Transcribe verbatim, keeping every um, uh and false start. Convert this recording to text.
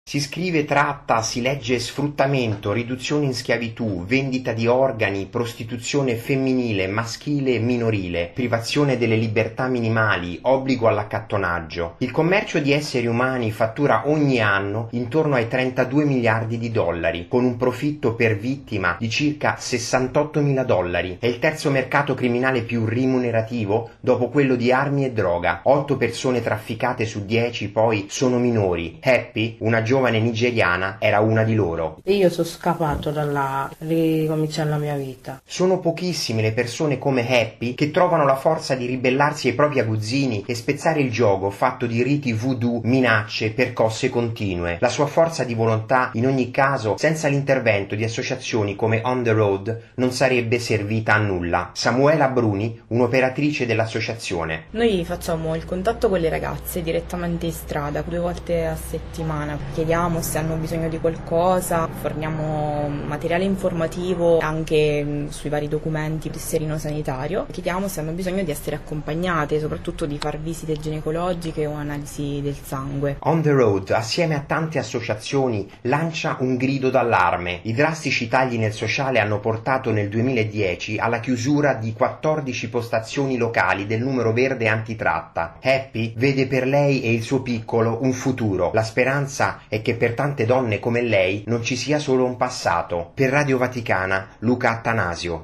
Si scrive tratta, si legge sfruttamento, riduzione in schiavitù, vendita di organi, prostituzione femminile, maschile e minorile, privazione delle libertà minimali, obbligo all'accattonaggio. Il commercio di esseri umani fattura ogni anno intorno ai trentadue miliardi di dollari, con un profitto per vittima di circa sessantottomila dollari. È il terzo mercato criminale più rimunerativo dopo quello di armi e droga. Otto persone trafficate su dieci poi sono minori. Happy, una giovane nigeriana, era una di loro. E io sono scappato da là, ricominciare la mia vita. Sono pochissime le persone come Happy che trovano la forza di ribellarsi ai propri aguzzini e spezzare il giogo fatto di riti voodoo, minacce, percosse continue. La sua forza di volontà, in ogni caso, senza l'intervento di associazioni come On the Road, non sarebbe servita a nulla. Samuela Bruni, un'operatrice dell'associazione. Noi facciamo il contatto con le ragazze direttamente in strada, due volte a settimana. Chiediamo se hanno bisogno di qualcosa, forniamo materiale informativo anche sui vari documenti del serino sanitario. Chiediamo se hanno bisogno di essere accompagnate, soprattutto di far visite ginecologiche o analisi del sangue. On the Road, assieme a tante associazioni, lancia un grido d'allarme. I drastici tagli nel sociale hanno portato nel duemiladieci alla chiusura di quattordici postazioni locali del numero verde antitratta. Happy vede per lei e il suo piccolo un futuro. La speranza è che per tante donne come lei non ci sia solo un passato. Per Radio Vaticana, Luca Attanasio.